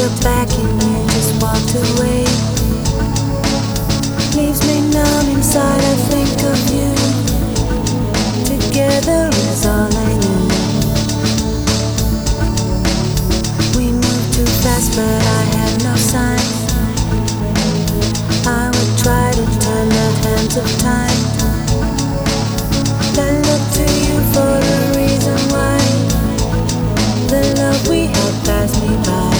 your back and you just walked away. Leaves me numb inside, I think of you. Together is all I knew. We moved too fast but I had no sign. I would try to turn the hands of time. I look to you for a reason why. The love we had passed me by.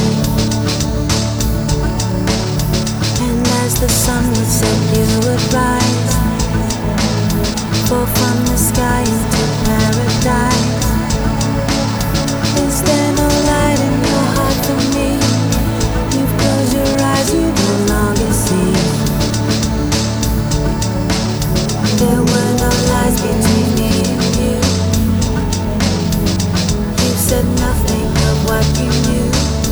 And as the sun would set, you would rise. Fall from the sky into paradise. Is there no light in your heart for me? You've closed your eyes, you no longer see. There were no lies between me and you. You said nothing of what you knew.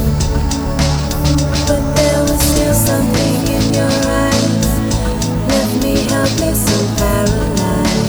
But there was still something in your eyes. Left me helpless and paralyzed.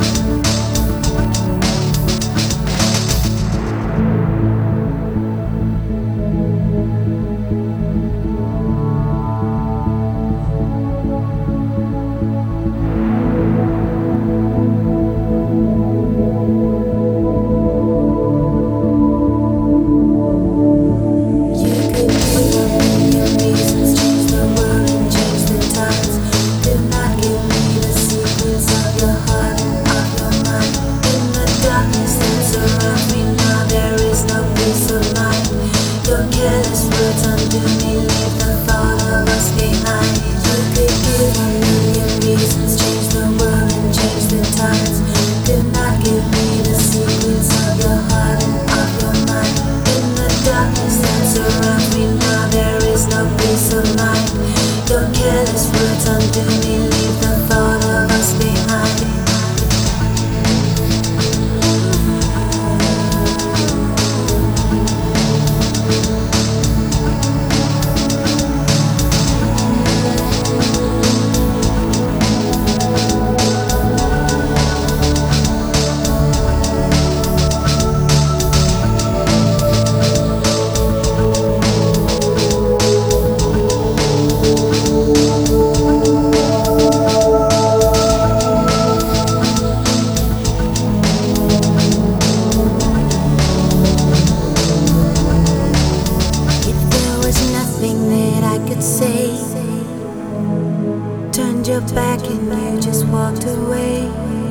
Turned your back and you just walked away.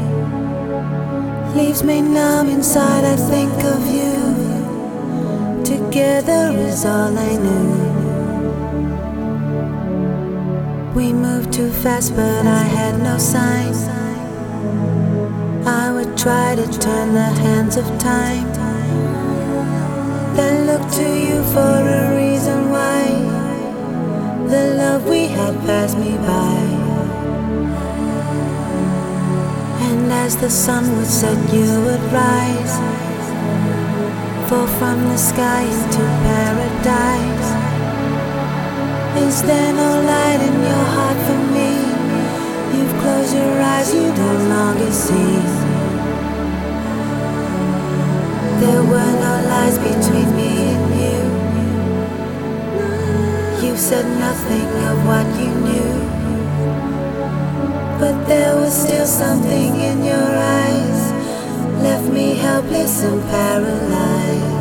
Leaves me numb inside, I think of you. Together is all I knew. We moved too fast but I had no sign. I would try to turn the hands of time. Then look to you for a reason why. The love we had passed me by. And as the sun would set, you would rise. Fall from the sky into paradise. Is there no light in your heart for me? You've closed your eyes, you no longer see. There were no lies between me and you. You said nothing of what you knew. But there was still something in your eyes. Left me helpless and paralyzed.